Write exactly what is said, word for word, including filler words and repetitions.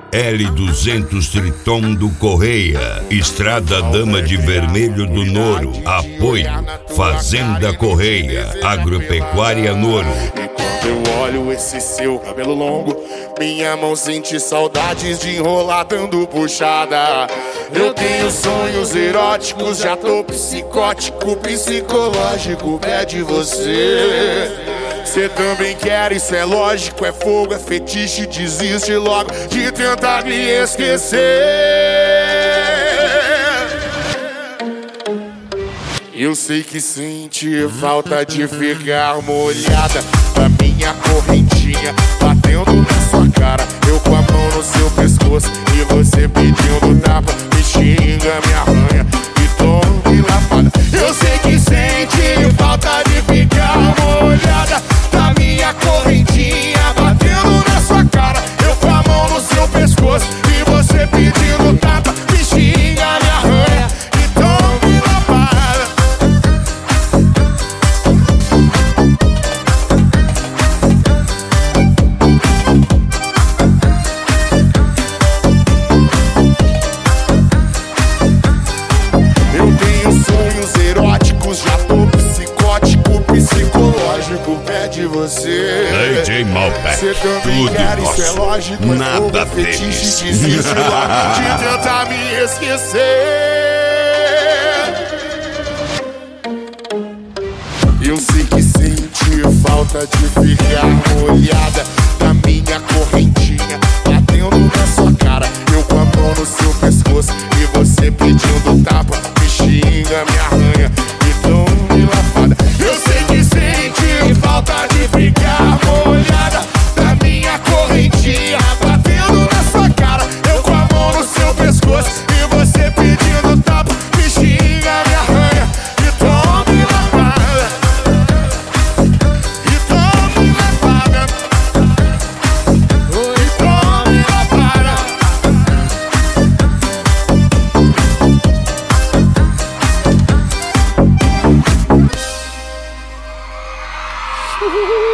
L duzentos Triton do Correia, Estrada Dama de Vermelho do Noro. Apoio Fazenda Correia, Agropecuária Noro. Eu olho esse seu cabelo longo, minha mão sente saudades de enrolar dando puxada. Eu tenho sonhos eróticos, já tô psicótico, psicológico, pede você. Cê também quer, isso é lógico, é fogo, é fetiche, desiste logo de tentar me esquecer. Eu sei que sente falta de ficar molhada da minha correntinha batendo na sua cara, eu com a mão no seu pescoço e você pedindo tapa, me xinga, me arranha e tome lapada. Eu sei que sente falta de ficar molhada da minha correntinha batendo na sua cara, eu com a mão no seu pescoço e você pedindo tapa, me xinga, me arranha e tome lapada. Eu tenho sonhos eróticos, já tô psicótico, psicológico, pede você. D J Malbec, Você também tudo quer, isso é nosso, lógico, nada é fetiche, deles. desiste logo de tentar me esquecer. Eu sei que sente falta de ficar molhada da minha correntinha batendo na sua cara, eu com a mão no seu pescoço e você pedindo tapa, me xinga, me arranha e tome lapada. Eu sei que sente falta de ficar molhada da minha correntinha batendo na sua cara, eu com a mão no seu pescoço e você pedindo tapa, me xinga, me arranha e tome lapada. E tome lapada. E tome lapada. Uhul.